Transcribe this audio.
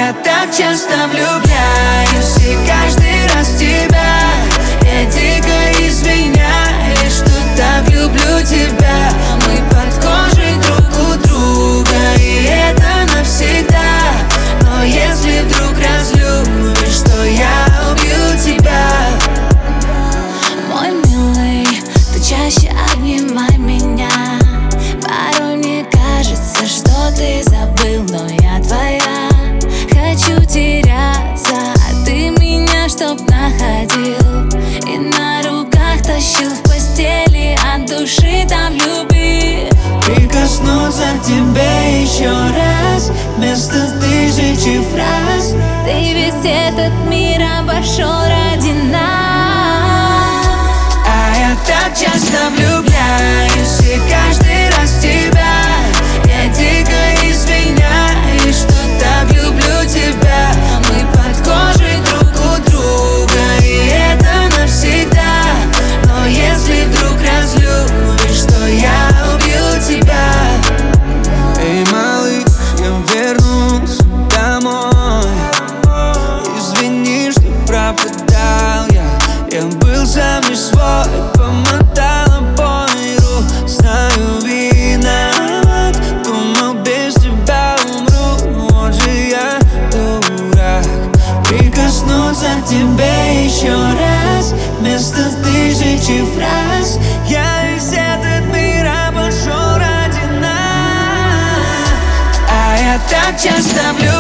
я так часто влюбляюсь, и каждый раз в тебя. Я дико извиняюсь, что так люблю тебя. Мы под кожей друг у друга, и это навсегда. Но если вдруг разлюбишь, то я убью тебя. Мой милый, ты чаще обнимай меня. Порой мне кажется, что ты забыл, но я твоя. Хочу теряться, а ты меня чтоб находил и на руках тащил в постели, от души там любви. Прикоснуться к тебе еще раз, вместо тысячи фраз. Ты весь этот мир обошел ради нас. А я так часто влюбляюсь, и каждый раз в тебя. Я дико извиняюсь, что так люблю тебя. Мы под кожей друг у друга, и это навсегда. Но если вдруг разлюбишь, то я убью тебя. Эй, малыш, я вернусь домой. Извини, что пропадал я был сам не свой. Помотала по миру, знаю, виноват. Думал, без тебя умру, вот же я дурак. Прикоснуться к тебе еще раз, вместо тысячи фраз. Я весь этот мир обошел ради нас. А я так часто влюбляюсь.